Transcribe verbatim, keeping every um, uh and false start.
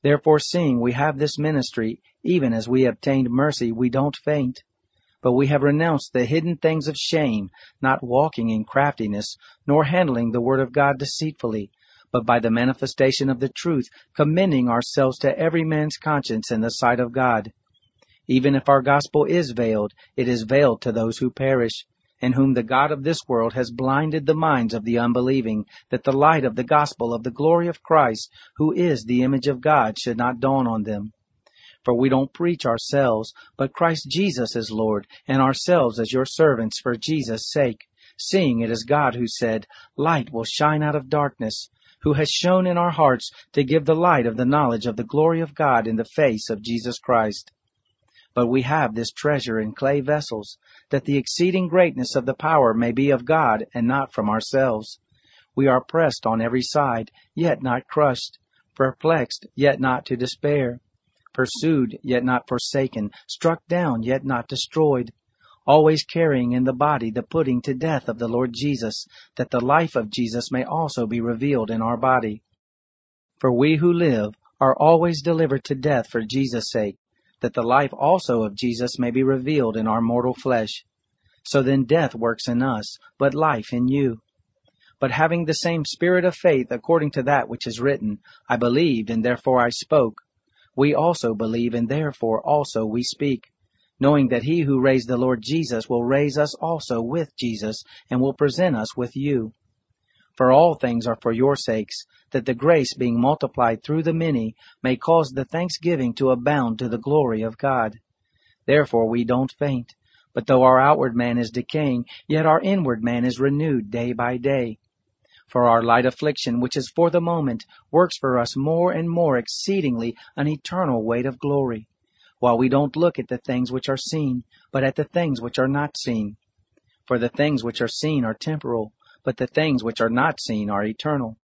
Therefore, seeing we have this ministry, even as we obtained mercy, we don't faint. But we have renounced the hidden things of shame, not walking in craftiness, nor handling the word of God deceitfully, but by the manifestation of the truth, commending ourselves to every man's conscience in the sight of God. Even if our gospel is veiled, it is veiled to those who perish, in whom the God of this world has blinded the minds of the unbelieving, that the light of the gospel of the glory of Christ, who is the image of God, should not dawn on them. For we don't preach ourselves, but Christ Jesus is Lord, and ourselves as your servants for Jesus' sake, seeing it is God who said, Light will shine out of darkness, who has shone in our hearts to give the light of the knowledge of the glory of God in the face of Jesus Christ. But we have this treasure in clay vessels, that the exceeding greatness of the power may be of God and not from ourselves. We are pressed on every side, yet not crushed, perplexed, yet not to despair, pursued, yet not forsaken, struck down, yet not destroyed, always carrying in the body the putting to death of the Lord Jesus, that the life of Jesus may also be revealed in our body. For we who live are always delivered to death for Jesus' sake, that the life also of Jesus may be revealed in our mortal flesh. So then death works in us, but life in you. But having the same spirit of faith according to that which is written, I believed, and therefore I spoke, we also believe, and therefore also we speak, knowing that he who raised the Lord Jesus will raise us also with Jesus, and will present us with you. For all things are for your sakes, that the grace being multiplied through the many may cause the thanksgiving to abound to the glory of God. Therefore we don't faint, but though our outward man is decaying, yet our inward man is renewed day by day. For our light affliction, which is for the moment, works for us more and more exceedingly an eternal weight of glory, while we don't look at the things which are seen, but at the things which are not seen. For the things which are seen are temporal, but the things which are not seen are eternal.